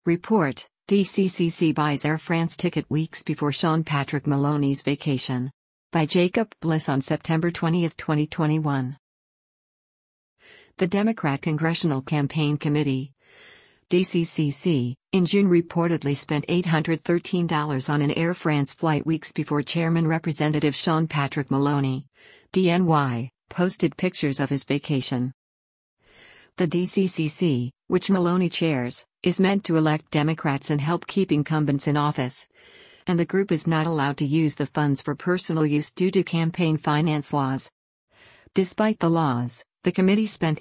Report: DCCC buys Air France ticket weeks before Sean Patrick Maloney's vacation. By Jacob Bliss on September 20, 2021. The Democrat Congressional Campaign Committee, DCCC, in June reportedly spent $813 on an Air France flight weeks before Chairman Representative Sean Patrick Maloney, DNY, posted pictures of his vacation. The DCCC, which Maloney chairs, is meant to elect Democrats and help keep incumbents in office. And the group is not allowed to use the funds for personal use due to campaign finance laws. Despite the laws, the committee spent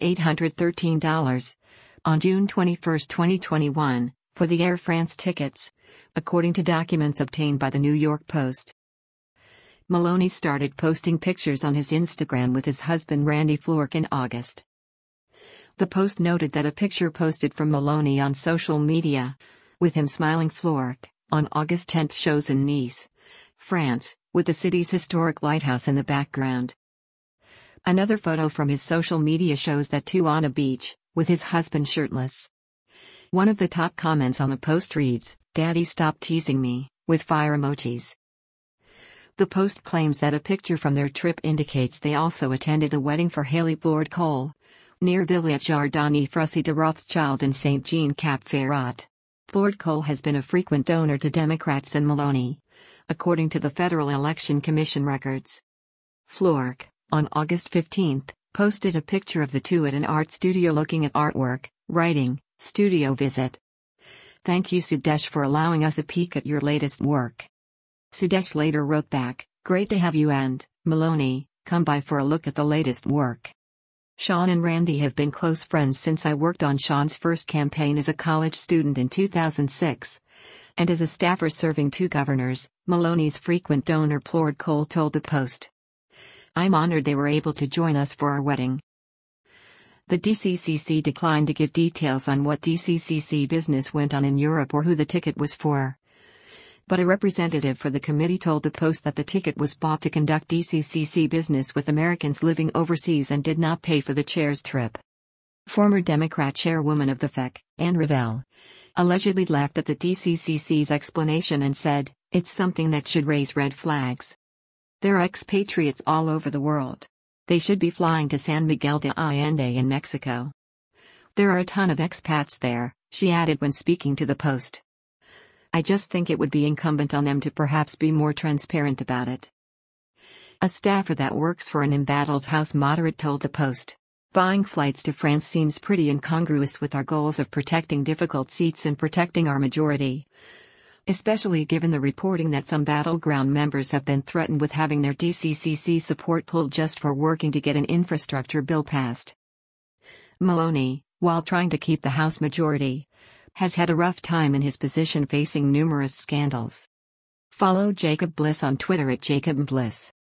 $813 on June 21, 2021, for the Air France tickets, according to documents obtained by the New York Post. Maloney started posting pictures on his Instagram with his husband Randy Florek in August. The Post noted that a picture posted from Maloney on social media, with him smiling Florek, on August 10 shows in Nice, France, with the city's historic lighthouse in the background. Another photo from his social media shows that two on a beach, with his husband shirtless. One of the top comments on the post reads, "Daddy, stop teasing me," with fire emojis. The Post claims that a picture from their trip indicates they also attended a wedding for Haley Blord Cole, near Villette Jardin Frussy de Rothschild in Saint Jean Cap Ferrat. Blord Cole has been a frequent donor to Democrats and Maloney, according to the Federal Election Commission records. Florek, on August 15, posted a picture of the two at an art studio looking at artwork, writing, "Studio visit. Thank you Sudesh for allowing us a peek at your latest work." Sudesh later wrote back, "Great to have you and, Maloney, come by for a look at the latest work. Sean and Randy have been close friends since I worked on Sean's first campaign as a college student in 2006. And as a staffer serving two governors," Maloney's frequent donor Blord Cole told the Post. "I'm honored they were able to join us for our wedding." The DCCC declined to give details on what DCCC business went on in Europe or who the ticket was for. But a representative for the committee told the Post that the ticket was bought to conduct DCCC business with Americans living overseas and did not pay for the chair's trip. Former Democrat chairwoman of the FEC, Anne Revelle, allegedly laughed at the DCCC's explanation and said, "It's something that should raise red flags. There are expatriates all over the world. They should be flying to San Miguel de Allende in Mexico. There are a ton of expats there," she added when speaking to the Post. "I just think it would be incumbent on them to perhaps be more transparent about it." A staffer that works for an embattled House moderate told the Post, "Buying flights to France seems pretty incongruous with our goals of protecting difficult seats and protecting our majority. Especially given the reporting that some battleground members have been threatened with having their DCCC support pulled just for working to get an infrastructure bill passed." Maloney, while trying to keep the House majority, has had a rough time in his position facing numerous scandals. Follow Jacob Bliss on Twitter at Jacob Bliss.